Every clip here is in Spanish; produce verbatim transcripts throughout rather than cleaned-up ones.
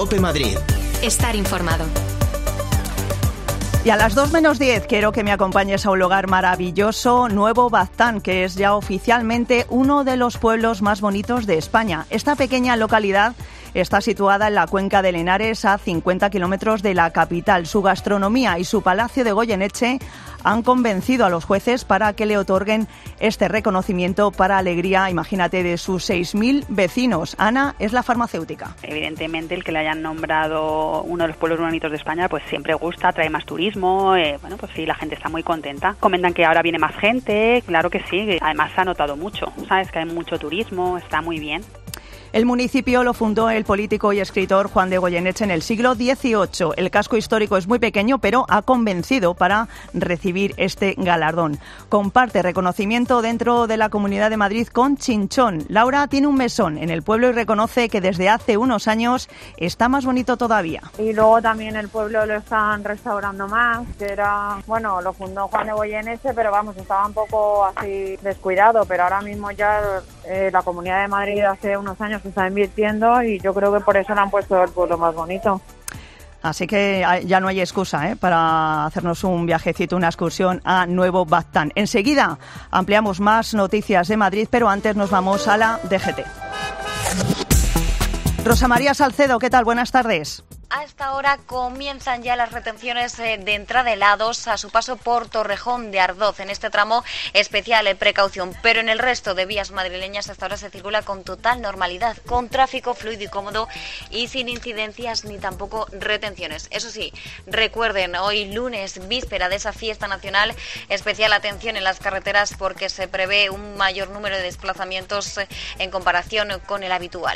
COPE Madrid. Estar informado. Y a las dos menos diez quiero que me acompañes a un lugar maravilloso, Nuevo Baztán, que es ya oficialmente uno de los pueblos más bonitos de España. Esta pequeña localidad está situada en la cuenca del Henares, a cincuenta kilómetros de la capital. Su gastronomía y su palacio de Goyeneche han convencido a los jueces para que le otorguen este reconocimiento para alegría, imagínate, de sus seis mil vecinos. Ana es la farmacéutica. Evidentemente, el que le hayan nombrado uno de los pueblos bonitos de España, pues siempre gusta, trae más turismo, eh, bueno, pues sí, la gente está muy contenta. Comentan que ahora viene más gente, claro que sí, además se ha notado mucho, ¿sabes? Que hay mucho turismo, está muy bien. El municipio lo fundó el político y escritor Juan de Goyeneche en el siglo dieciocho. El casco histórico es muy pequeño, pero ha convencido para recibir este galardón. Comparte reconocimiento dentro de la Comunidad de Madrid con Chinchón. Laura tiene un mesón en el pueblo y reconoce que desde hace unos años está más bonito todavía. Y luego también el pueblo lo están restaurando más, que era, bueno, lo fundó Juan de Goyeneche, pero vamos, estaba un poco así descuidado, pero ahora mismo ya eh, la Comunidad de Madrid hace unos años se está invirtiendo y yo creo que por eso le han puesto el pueblo más bonito. Así que ya no hay excusa ¿eh? para hacernos un viajecito, una excursión a Nuevo Baztán. Enseguida ampliamos más noticias de Madrid, pero antes nos vamos a la D G T. Rosa María Salcedo, ¿qué tal? Buenas tardes. A esta hora comienzan ya las retenciones de entrada de helados a su paso por Torrejón de Ardoz. En este tramo especial precaución, pero en el resto de vías madrileñas hasta ahora se circula con total normalidad, con tráfico fluido y cómodo y sin incidencias ni tampoco retenciones. Eso sí, recuerden, hoy lunes, víspera de esa fiesta nacional, especial atención en las carreteras porque se prevé un mayor número de desplazamientos en comparación con el habitual.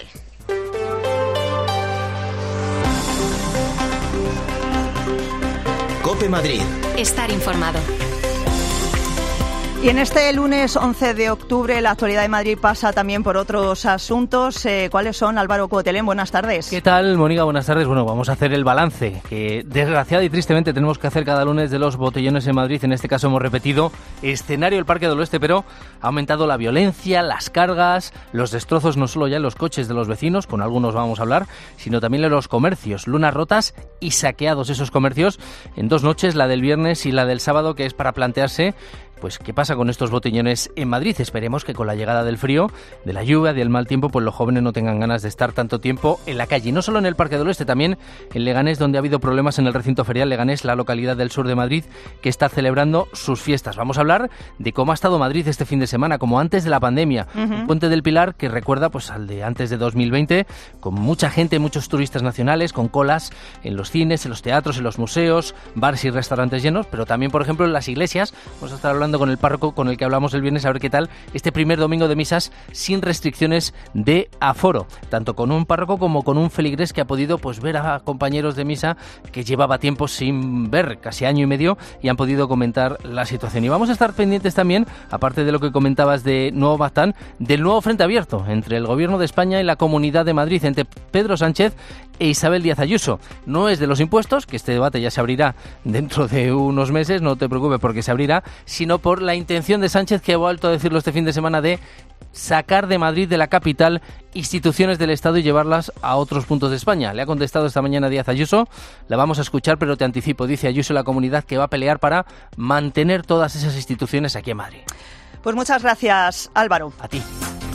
COPE Madrid. Estar informado. Y en este lunes once de octubre la actualidad de Madrid pasa también por otros asuntos. Eh, ¿Cuáles son? Álvaro Cotelén, buenas tardes. ¿Qué tal, Mónica? Buenas tardes. Bueno, vamos a hacer el balance que desgraciada y tristemente tenemos que hacer cada lunes de los botellones en Madrid. En este caso hemos repetido escenario el Parque del Oeste, pero ha aumentado la violencia, las cargas, los destrozos no solo ya en los coches de los vecinos, con algunos vamos a hablar, sino también en los comercios, lunas rotas y saqueados esos comercios en dos noches, la del viernes y la del sábado, que es para plantearse pues qué pasa con estos botellones en Madrid. Esperemos que con la llegada del frío, de la lluvia, del mal tiempo, pues los jóvenes no tengan ganas de estar tanto tiempo en la calle. Y no solo en el Parque del Oeste, también en Leganés, donde ha habido problemas en el recinto ferial Leganés, la localidad del sur de Madrid, que está celebrando sus fiestas. Vamos a hablar de cómo ha estado Madrid este fin de semana, como antes de la pandemia. Uh-huh. Un Puente del Pilar que recuerda pues al de antes de dos mil veinte, con mucha gente, muchos turistas nacionales, con colas en los cines, en los teatros, en los museos, bares y restaurantes llenos, pero también, por ejemplo, en las iglesias. Vamos a estar hablando con el párroco con el que hablamos el viernes, a ver qué tal este primer domingo de misas sin restricciones de aforo, tanto con un párroco como con un feligrés que ha podido pues ver a compañeros de misa que llevaba tiempo sin ver, casi año y medio, y han podido comentar la situación. Y vamos a estar pendientes también, aparte de lo que comentabas de Nuevo Baztán, del nuevo frente abierto entre el Gobierno de España y la Comunidad de Madrid, entre Pedro Sánchez e Isabel Díaz Ayuso. No es de los impuestos, que este debate ya se abrirá dentro de unos meses, no te preocupes porque se abrirá, sino por la intención de Sánchez, que ha vuelto a decirlo este fin de semana, de sacar de Madrid, de la capital, instituciones del Estado y llevarlas a otros puntos de España. Le ha contestado esta mañana Díaz Ayuso, la vamos a escuchar, pero te anticipo, dice Ayuso, la comunidad que va a pelear para mantener todas esas instituciones aquí en Madrid. Pues muchas gracias, Álvaro. A ti.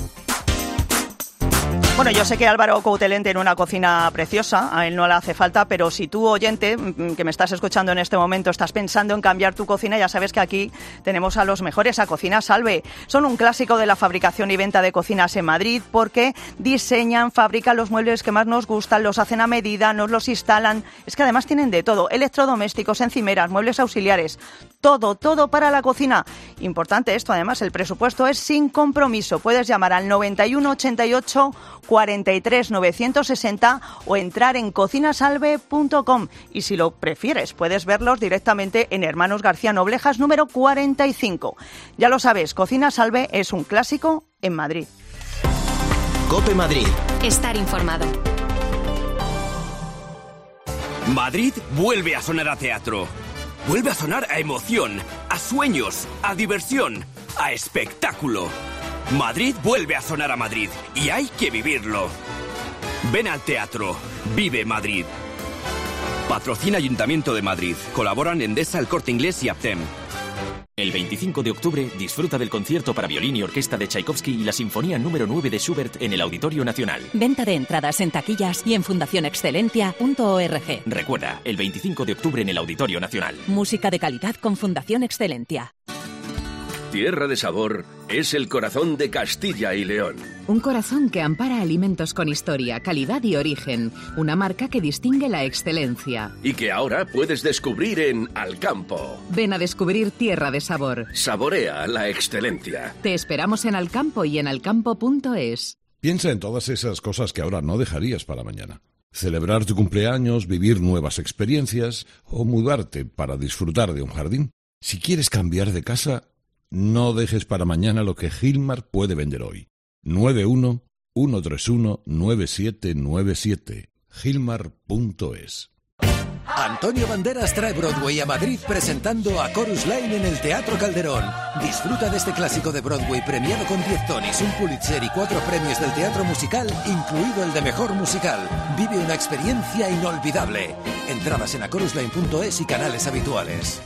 Bueno, yo sé que Álvaro Coutelén tiene una cocina preciosa, a él no le hace falta, pero si tú, oyente, que me estás escuchando en este momento, estás pensando en cambiar tu cocina, ya sabes que aquí tenemos a los mejores, a Cocina Salve. Son un clásico de la fabricación y venta de cocinas en Madrid porque diseñan, fabrican los muebles que más nos gustan, los hacen a medida, nos los instalan. Es que además tienen de todo, electrodomésticos, encimeras, muebles auxiliares, todo, todo para la cocina. Importante esto, además, el presupuesto es sin compromiso. Puedes llamar al noventa y uno ochenta y ocho cuarenta y tres novecientos sesenta o entrar en cocinasalve punto com. Y si lo prefieres, puedes verlos directamente en Hermanos García Noblejas número cuarenta y cinco. Ya lo sabes, Cocina Salve es un clásico en Madrid. COPE Madrid. Estar informado. Madrid vuelve a sonar a teatro. Vuelve a sonar a emoción, a sueños, a diversión, a espectáculo. Madrid vuelve a sonar a Madrid y hay que vivirlo. Ven al teatro. Vive Madrid. Patrocina Ayuntamiento de Madrid. Colaboran Endesa, El Corte Inglés y Aptem. El veinticinco de octubre disfruta del concierto para violín y orquesta de Tchaikovsky y la Sinfonía número nueve de Schubert en el Auditorio Nacional. Venta de entradas en taquillas y en fundación excelentia punto org. Recuerda, el veinticinco de octubre en el Auditorio Nacional. Música de calidad con Fundación Excelentia. Tierra de Sabor es el corazón de Castilla y León. Un corazón que ampara alimentos con historia, calidad y origen. Una marca que distingue la excelencia. Y que ahora puedes descubrir en Alcampo. Ven a descubrir Tierra de Sabor. Saborea la excelencia. Te esperamos en Alcampo y en alcampo punto es. Piensa en todas esas cosas que ahora no dejarías para mañana. Celebrar tu cumpleaños, vivir nuevas experiencias o mudarte para disfrutar de un jardín. Si quieres cambiar de casa, no dejes para mañana lo que Gilmar puede vender hoy. nueve uno, uno tres uno, nueve siete nueve siete. Gilmar punto es. Antonio Banderas trae Broadway a Madrid presentando a Chorus Line en el Teatro Calderón. Disfruta de este clásico de Broadway premiado con diez Tonys, un Pulitzer y cuatro premios del teatro musical, incluido el de Mejor Musical. Vive una experiencia inolvidable. Entradas en a chorus line punto es y canales habituales.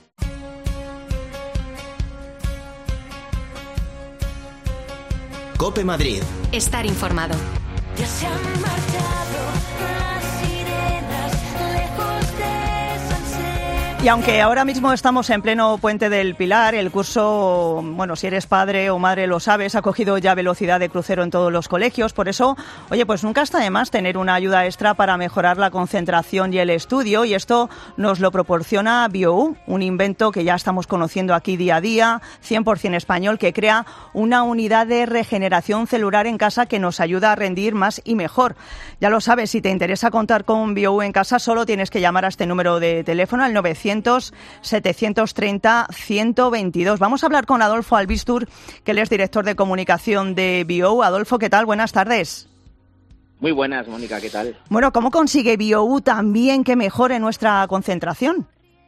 COPE Madrid. Estar informado. Ya se han marchado las sirenas lejos de San Sebastián. Y aunque ahora mismo estamos en pleno Puente del Pilar, el curso, bueno, si eres padre o madre lo sabes, ha cogido ya velocidad de crucero en todos los colegios. Por eso, oye, pues nunca está de más tener una ayuda extra para mejorar la concentración y el estudio. Y esto nos lo proporciona BioU, un invento que ya estamos conociendo aquí día a día, cien por ciento español, que crea una unidad de regeneración celular en casa que nos ayuda a rendir más y mejor. Ya lo sabes, si te interesa contar con BioU en casa, solo tienes que llamar a este número de teléfono, al novecientos, setecientos treinta, ciento veintidós. Vamos a hablar con Adolfo Albistur, que él es director de comunicación de BioU. Adolfo, ¿qué tal? Buenas tardes. Muy buenas, Mónica, ¿qué tal? Bueno, ¿cómo consigue BioU también que mejore nuestra concentración?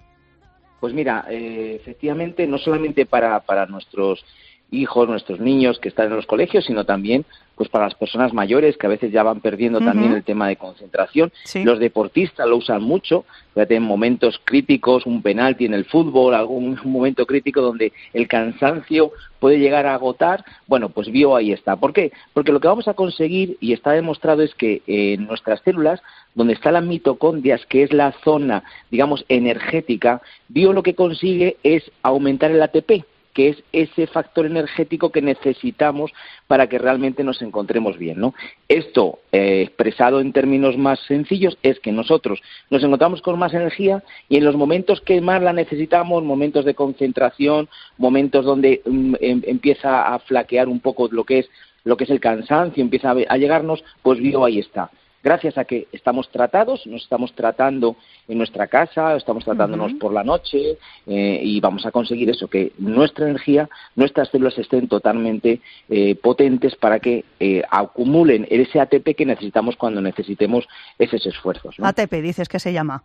Pues mira, eh, efectivamente, no solamente para, para nuestros hijos, nuestros niños que están en los colegios, sino también pues para las personas mayores que a veces ya van perdiendo uh-huh. también el tema de concentración. Sí. Los deportistas lo usan mucho, fíjate, en momentos críticos, un penalti en el fútbol, algún un momento crítico donde el cansancio puede llegar a agotar. Bueno, pues Bio ahí está. ¿Por qué? Porque lo que vamos a conseguir, y está demostrado, es que eh, en nuestras células, donde está las mitocondrias, que es la zona, digamos, energética, Bio lo que consigue es aumentar el A T P, que es ese factor energético que necesitamos para que realmente nos encontremos bien, ¿no? Esto, eh, expresado en términos más sencillos, es que nosotros nos encontramos con más energía y en los momentos que más la necesitamos, momentos de concentración, momentos donde um, em, empieza a flaquear un poco lo que es lo que es el cansancio, empieza a, a llegarnos, pues Bio ahí está. Gracias a que estamos tratados, nos estamos tratando en nuestra casa, estamos tratándonos uh-huh. por la noche eh, y vamos a conseguir eso, que nuestra energía, nuestras células estén totalmente eh, potentes para que eh, acumulen ese A T P que necesitamos cuando necesitemos esos esfuerzos, ¿no? A T P, dices que se llama.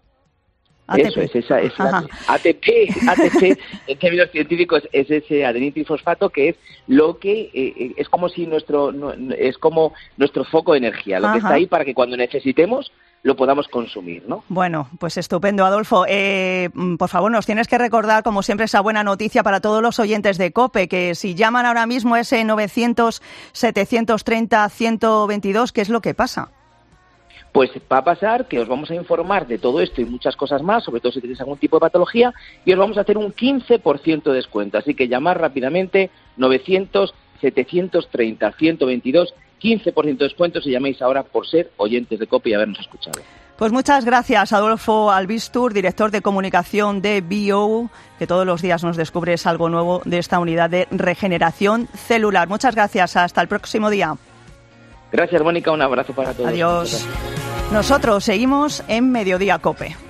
A T P. Eso es, esa es la A T P, A T P en términos científicos es ese adeniltrifosfato que es lo que eh, es como si nuestro no, es como nuestro foco de energía, lo Ajá. que está ahí para que cuando necesitemos lo podamos consumir, ¿no? Bueno, pues estupendo, Adolfo. Eh, por favor, nos tienes que recordar, como siempre, esa buena noticia para todos los oyentes de COPE, que si llaman ahora mismo a ese novecientos, setecientos treinta, ciento veintidós, ¿qué es lo que pasa? Pues va a pasar que os vamos a informar de todo esto y muchas cosas más, sobre todo si tenéis algún tipo de patología, y os vamos a hacer un quince por ciento de descuento. Así que llamad rápidamente, novecientos, setecientos treinta, ciento veintidós, quince por ciento de descuento si llamáis ahora por ser oyentes de COPE y habernos escuchado. Pues muchas gracias, Adolfo Albistur, director de comunicación de BioU, que todos los días nos descubres algo nuevo de esta unidad de regeneración celular. Muchas gracias, hasta el próximo día. Gracias, Mónica, un abrazo para todos. Adiós. Nosotros seguimos en Mediodía COPE.